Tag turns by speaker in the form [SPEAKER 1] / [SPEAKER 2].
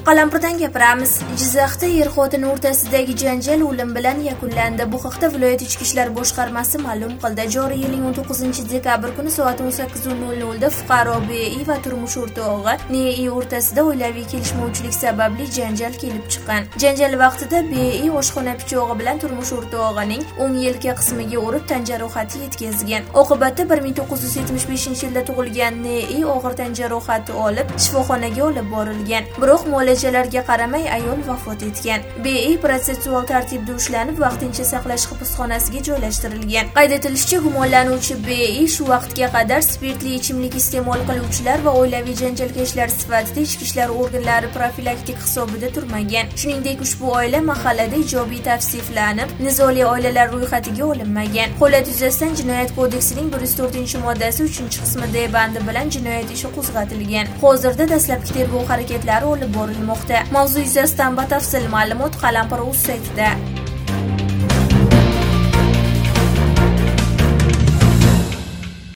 [SPEAKER 1] Qalampirdan gapiramiz. Jizzaxda er-xotin o'rtasidagi janjal o'lim bilan yakunlandi. Bu haqda viloyat ichki ishlar boshqarmasi ma'lum qildi. Joriy yilning 19-dekabr kuni soat 18:00 da fuqaro B.I. va turmush o'rtog'i N.I. o'rtasida oilaviy kelishmovchilik sababli janjal kelib chiqqan. Janjal vaqtida B.I. oshxona pichog'i bilan turmush o'rtog'ining o'ng yelka qismiga urib tan jarohati yetkazgan. Oqibatda 1975-yilda tug'ilgan N.I. og'ir tan jarohati olib shifoxonaga olib borilgan. Biroq muolajalarga qaramay ayol vafot etgan. B.I. protsessual tartibda ushlanib, vaqtincha saqlash hibsxonasiga joylashtirilgan. Qayd etilishicha, gumonlanuvchi B.I. shu vaqtga qadar spirtli ichimlik iste'mol qiluvchilar va oilaviy janjalkashlar sifatida ichki ishlar organlari profilaktik hisobida turmagan. Shuningdek, ushbu oila mahallada ijobiy tavsiflanib, nizoli oilalar ro'yxatiga olinmagan. Holat yuzasidan Jinoyat kodeksining 104-moddasi 3-qismi D bandi bilan jinoyat ishi qo'zg'atilgan. Hozirda dastlabki tergov harakatlari olib borilmoqda. Mavzu yuzasidan batafsil ma'lumot Qalampir.uz saytida.